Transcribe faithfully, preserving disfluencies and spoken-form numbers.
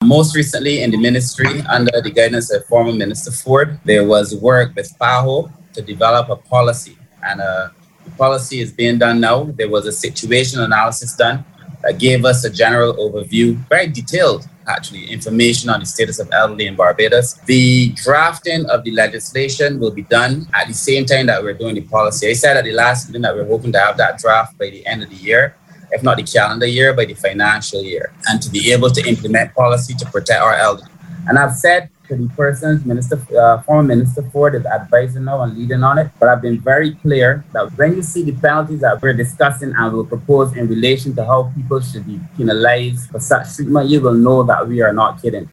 most recently in the ministry, under the guidance of former Minister Ford, there was work with PAHO to develop a policy. And uh, the policy is being done now. There was a situation analysis done that gave us a general overview, very detailed, actually, information on the status of elderly in Barbados. The drafting of the legislation will be done at the same time that we're doing the policy. I said at the last meeting that we're hoping to have that draft by the end of the year, if not the calendar year, by the financial year, and to be able to implement policy to protect our elderly. And I've said to the persons, Minister, uh, former Minister Ford is advising now and leading on it, but I've been very clear that when you see the penalties that we're discussing and will propose in relation to how people should be penalized for such treatment, you will know that we are not kidding.